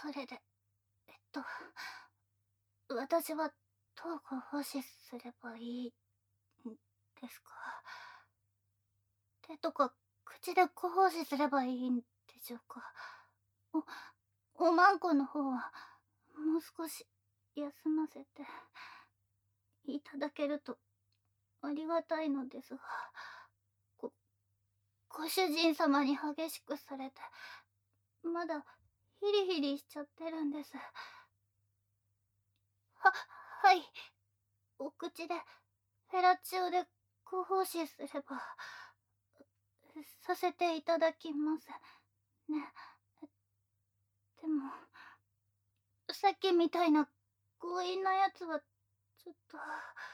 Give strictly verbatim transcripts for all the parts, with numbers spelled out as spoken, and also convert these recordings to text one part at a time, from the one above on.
それで、えっと、私はどうご奉仕すればいいんですか？手とか口でご奉仕すればいいんでしょうか？お、おまんこの方は、もう少し休ませていただけるとありがたいのですが、ご、ご主人様に激しくされて、まだヒリヒリしちゃってるんです。は、はい。お口で、フェラチオでご奉仕すれば、させていただきますね。でも、さっきみたいな強引なやつは、ちょっと。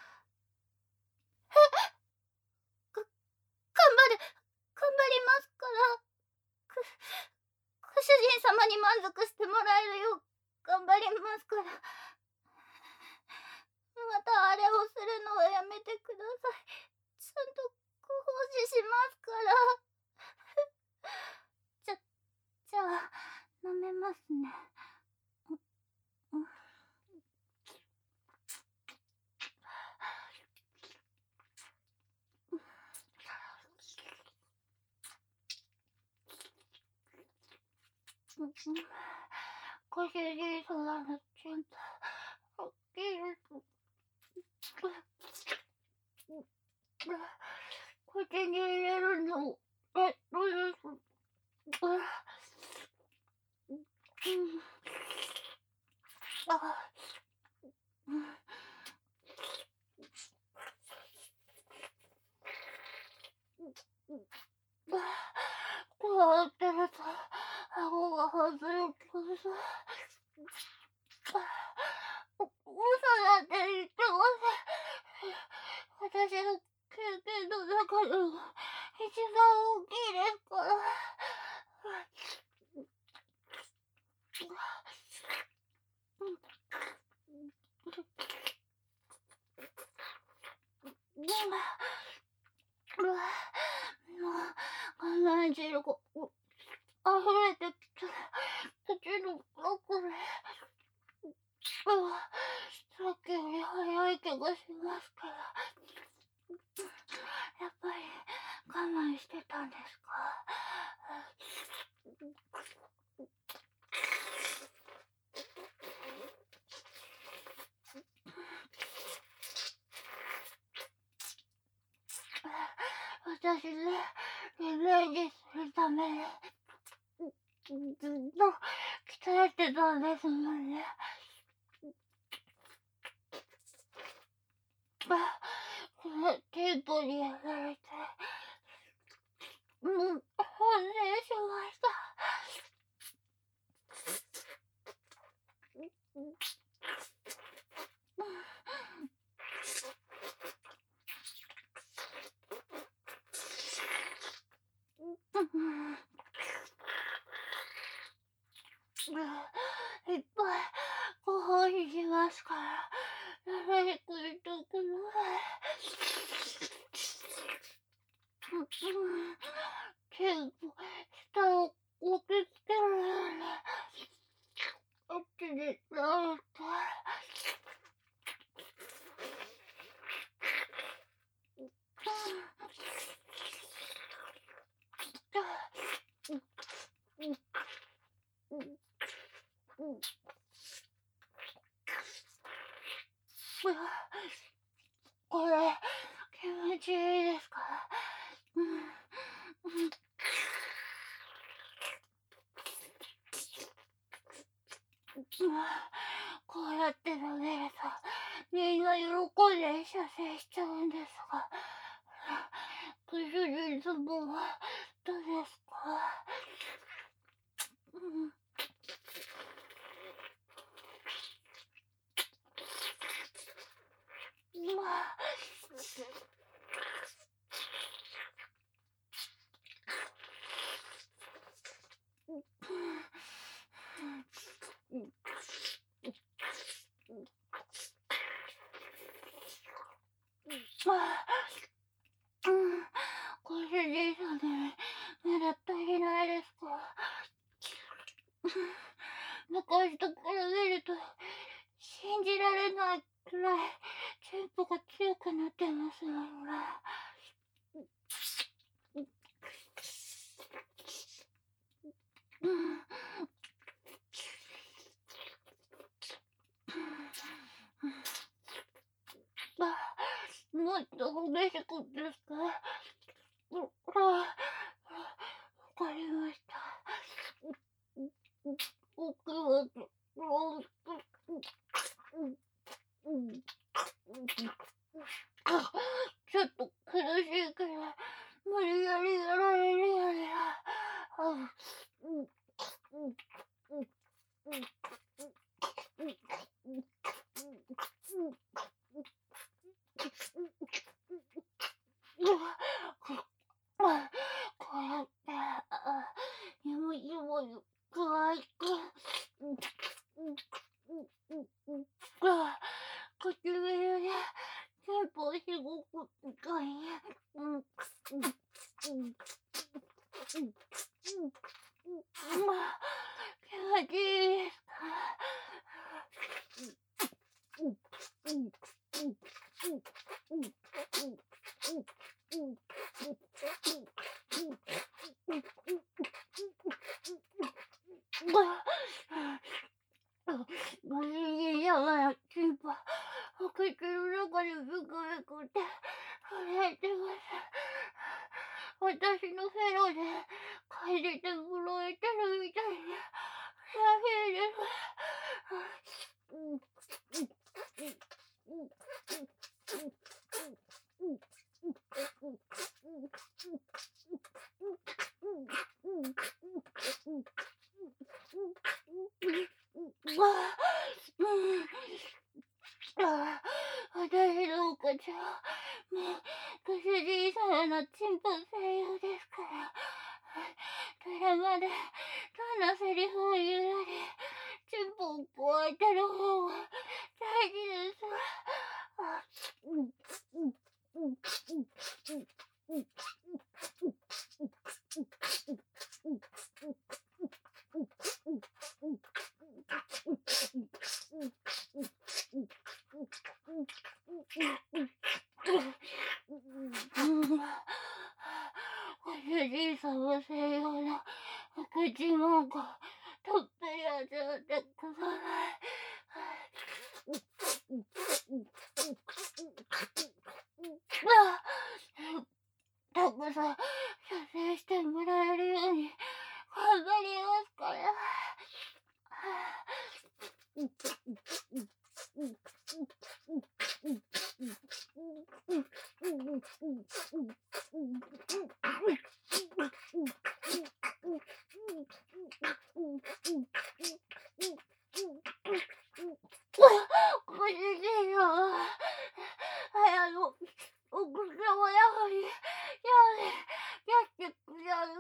が、頑張る、頑張りますから。く、ご主人様に満足してもらえるよう、頑張りますから。またあれをするのはやめてください。ちゃんとご奉仕しますから。じゃ、じゃあ、飲めますね。うん。ご主人様のちゃんと起きると口に入れるのえどうです。あ、こうやってると顎が外れてさ。嘘なんて言ってません。私の経験の中でも一番大きいですから。もう我慢汁が溢れてきた口の奥で。さっきより早い気がしますから。やっぱり我慢してたんですか？私ね、リベンジするためにずっと鍛えてたんですもんね。テープにやられて、もう反省しました。いっぱいご奉仕しますから、やめてくれてください。全部下を押し付けるようにあっちになると。これ気持ちいいですか？こうやって飲めるとみんな喜んで射精しちゃうんですが、ご主人様はどうですか？ご主人様にまだ足りないですか？ 昔と比べると信じられないくらいチンポが強くなってますよ、ほら。うん。あ、もっと激しくですか？ほら、わかりました。僕は、ちょっと苦しいから、無理やりやられるよりは、あ、こうやって、あ、よいよい可愛く、あ、唇でチンポしごくがいい。うん。まあ、気持ちいいですか？ご主人様のチンポ、お口の中でブクブクって震えてます。私のフェロで嗅いでて震えてるみたいで、楽しいです。あ、私のお口は、もう、ご主人様のチンポ専用ですから。ドラマで、どんなセリフを言うより、チンポを加えてる方が大事ですわ。あ、うん、うん、うん、うん、うん、うん。ご主人様専用のお口なんかたっぷり味わってください。たくさん射精してもらえるように頑張りますから。ご主人様、あの、お口様やはり、やはり、やってくださ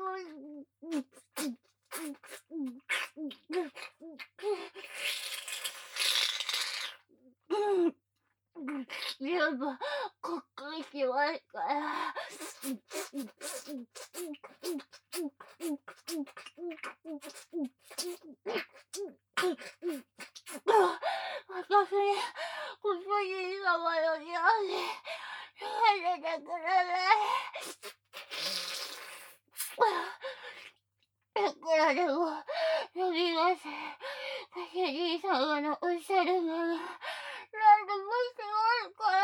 い。やっぱ、こっくりしますから。私に、ご主人様のように、言わせてください。いくらでも、呼びます。ご主人様のおっしゃるのが、何でもしますから。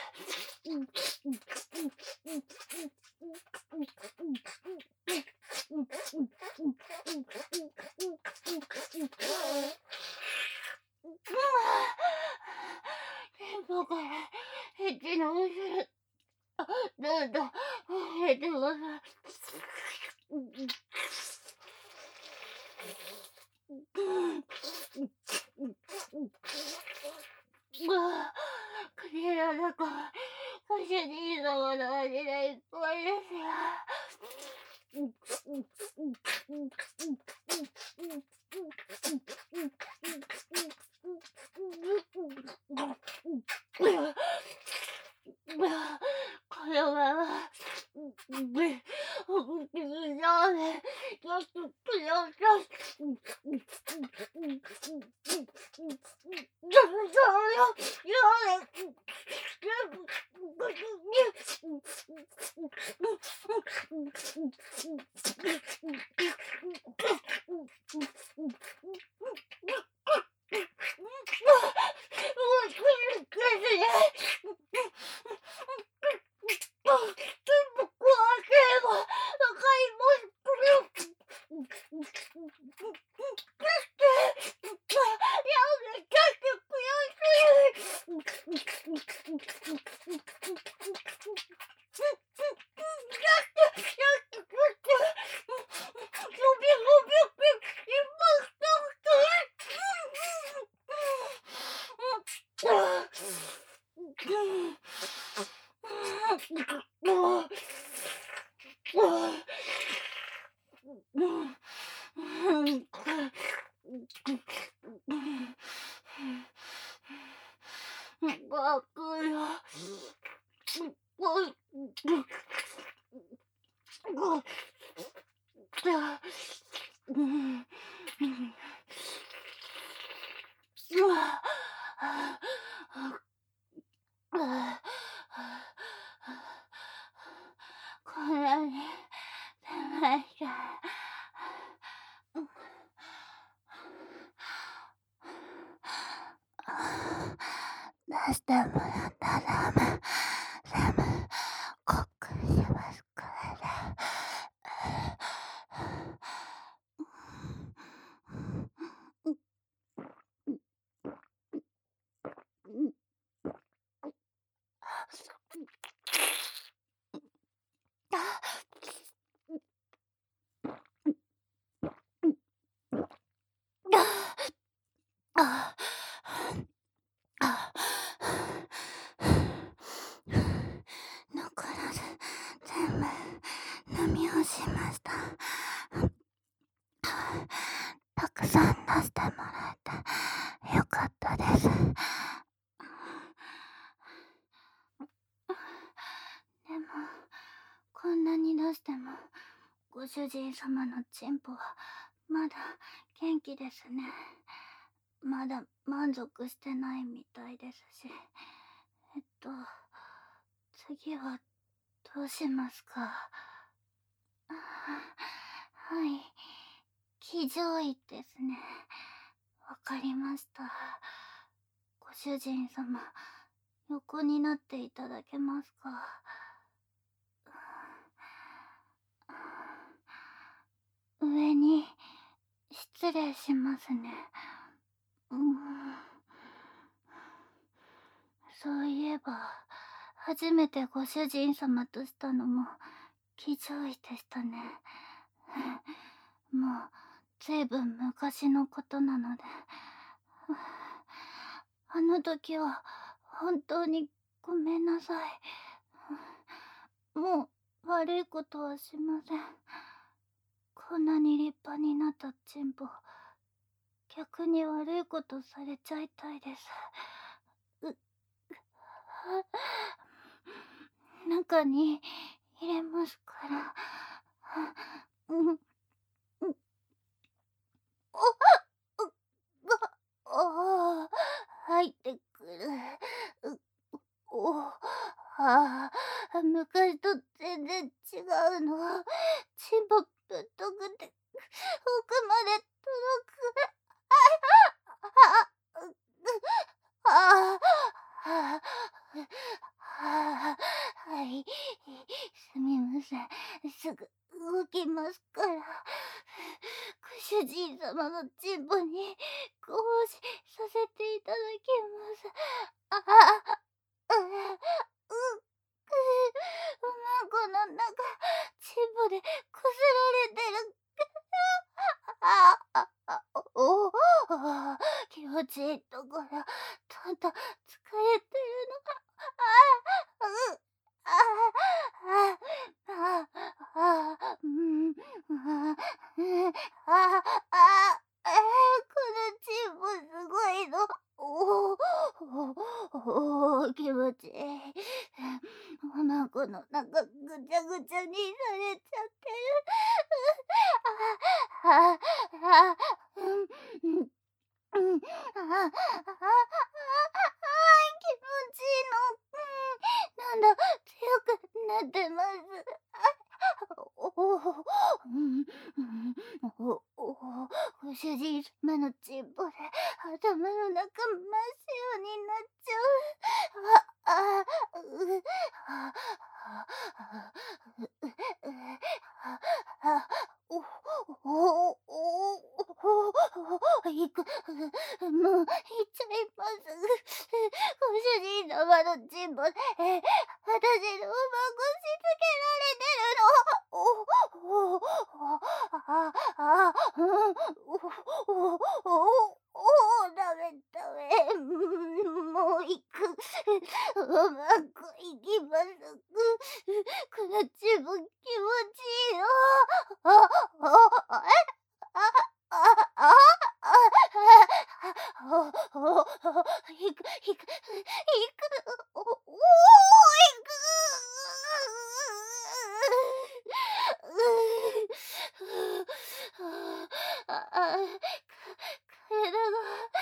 チンポからエッチなお汁、どんどん増えてます。口の中はご主人様の味でいっぱいですよ。このまま、お口の中で、よくください。 こんなに狭いから。出してもらったラム、ラム、コックしますからね。残らず全部飲み干しました。たくさん出してもらえてよかったです。でもこんなに出してもご主人様のチンポはまだ元気ですね。まだ満足してないみたいですし。えっと次はどうしますか？はい、騎乗位ですね。わかりました。ご主人様、横になっていただけますか？上に失礼しますね。うん、そういえば初めてご主人様としたのも騎乗位でしたね。もうずいぶん昔のことなので。あの時は本当にごめんなさい。もう悪いことはしません。こんなに立派になったチンポ、逆に悪いことされちゃいたいです。う中に入れますから。うん、おあ入ってくる。おああ、昔と全然違うの。チンポぶっとくて奥まで届く。ああああはい、すみません。すぐ動きますから。ご主人様のチンポにご奉仕させていただきます。ああ、う、う、う、おまんこの中、チンポでこすられてる。ああ、あ、おお、あ気持ちいいところ、とんと疲れてるの。ああ、う、ああ、ああ、ああ、うん、ああ、うん、ああ、ああ、このチンポすごいの。おお、おお、気持ちいい。おまんこの中ぐちゃぐちゃにされちゃってる。ああ、ああ、うん、うん、うん、ああ、ああ、ああ、気持ちいいの。うん、なんだ、強くなってます。おお、うん、うん、おお、ご主人様のチンポで頭の中真っ白になっちゃう。あ、あ、う、あ、あ、あ、う、う、あ、あ、お、お、お、 行く。もう行っちゃいます。ご主人様のチンポで、私のうまくしつけられてるの。おおおああうんおおおおダメダメ。もう行く。うまくいきます。このチンポ気持ちいいよ。あああえあ、あ、あ、あ、おおお、いくいくいく、おお、いく。ああ、体が、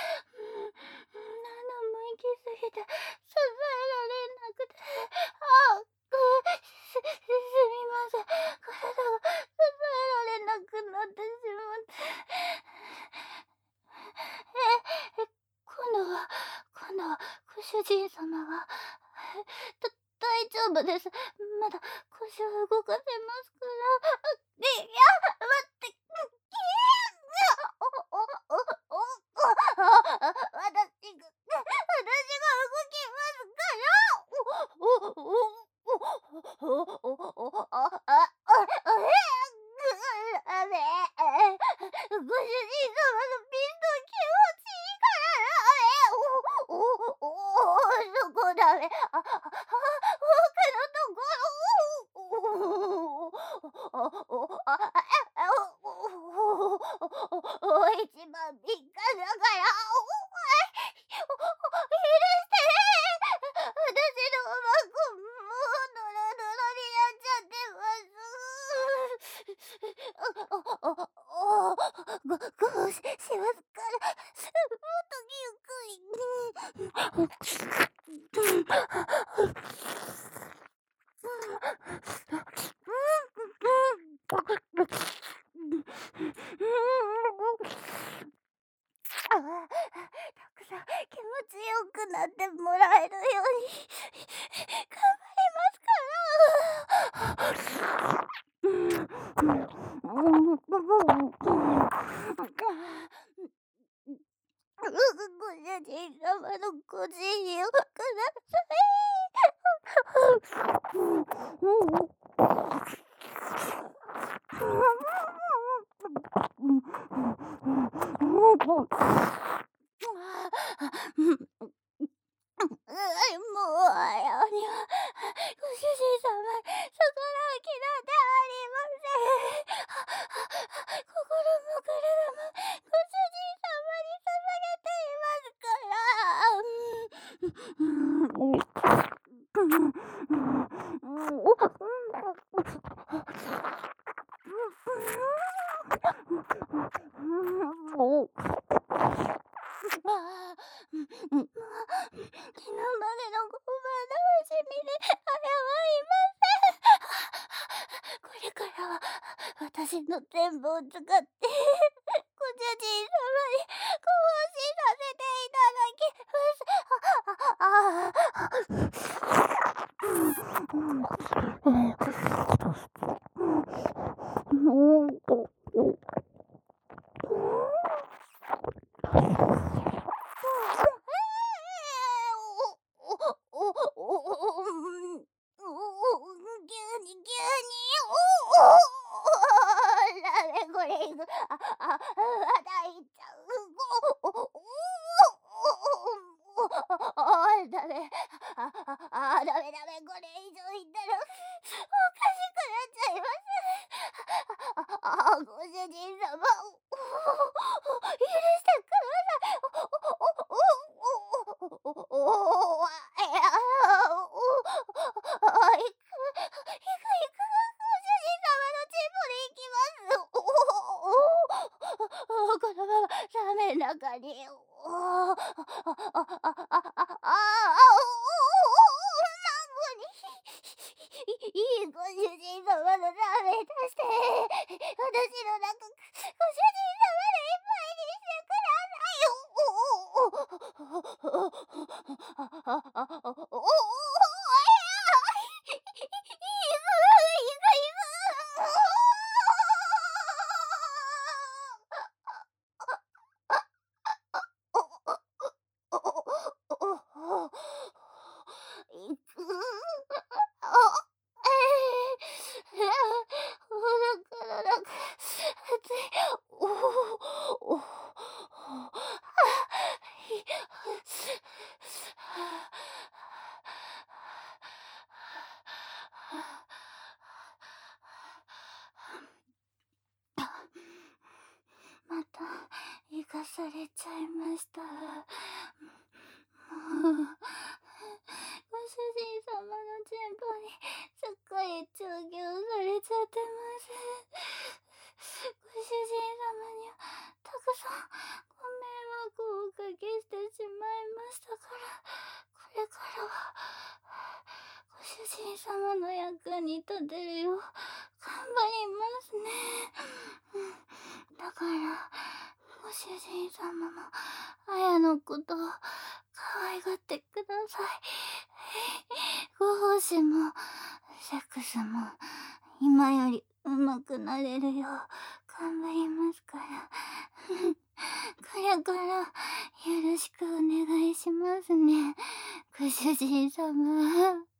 何度も行き過ぎて支えられなくて、あ、す、すみません。体が支えられなくなってしまって。え、え、今度は、今度は、ご主人様は、た、大丈夫です。まだ腰を動かせますから。いや、待って、お、お、お、お、あ、私が、私が動きますから。お、お、お、お、お、お、お、あ、あ、あ、あれ、あれ、ご主人様のピスト気持ちいいからな、あれ、お、お、お、そこだめ、あ、あ、他のところ、お、お、お、あ、あ、お、お、お、一番敏感だから、お、お、許して私のうまく、もうドロドロになっちゃってます。お、お、お、ご、ご、し、しますから、もっとゆっくり。ああ、たくさん気持ちよくなってもらえるように頑張りますから。ご主人様のご自由をください。う、もう、あやには、ご主人様、逆らう気なんてありません。心も体も、ご主人様に捧げていますから。うんうんうんああ、うん、うん、昨日までのごまのしみで謝りません。これからは私の全部を使ってご主人様にご奉仕させていただきます。お、お、お、お、うん、急に急に、お、お、ダメこれいく、あ、あ、まだいっちゃう、お、お、お、お、ダメ、あ、あ、あ、ダメダメ、これ以上いったらおかしくなっちゃいます。あ、あ、ご主人様、許してください。お、お、お、お、お、お、お、お、いや、お、あ、いく、いく、いく、ご主人様のチンポで行きます。お、お、お、このままラーメンの中に、お、あ、あ、あ、あ、あ、あ、あ、あ、お、に、いいご主人様のラーメン出して、私の中、ご主人様でいっぱいにしてください。お、お、お、お、お、お、お、お、お、 されちゃいました。もう、ご主人様のチンポにすっかり調教されちゃってます。ご主人様にはたくさんご迷惑をおかけしてしまいましたから、これからはご主人様の役に立てるよう頑張りますね。うん、だからご主人様もあやのことを可愛がってください。ご奉仕もセックスも今より上手くなれるよう頑張りますから。これからよろしくお願いしますね、ご主人様。